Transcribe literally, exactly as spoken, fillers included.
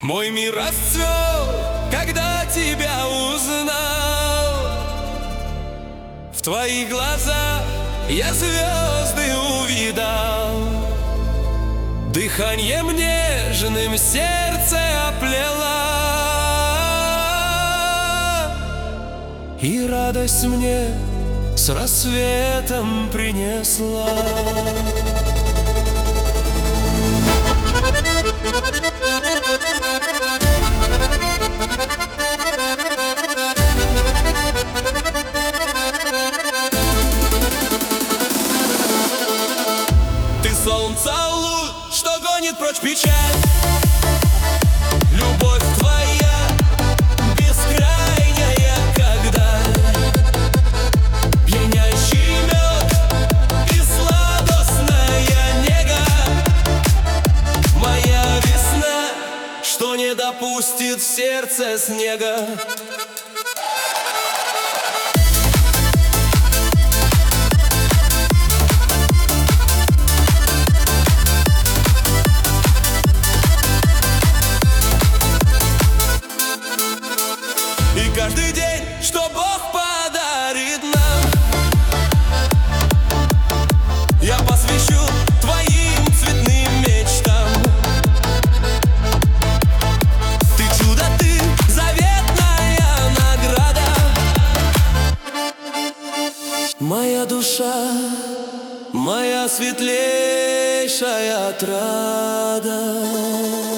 Мой мир расцвел, когда тебя узнал. В твоих глазах я звезды увидал. Дыханием нежным сердце оплела, и радость мне с рассветом принесла. Ты солнце луч, что гонит прочь печаль. Любовь твоя бескрайняя, когда пьянящий мед и сладостная нега. Моя весна, что не допустит в сердце снега. И каждый день, что Бог подарит нам, я посвящу твоим цветным мечтам. Ты чудо, ты заветная награда. Моя душа, моя светлейшая отрада.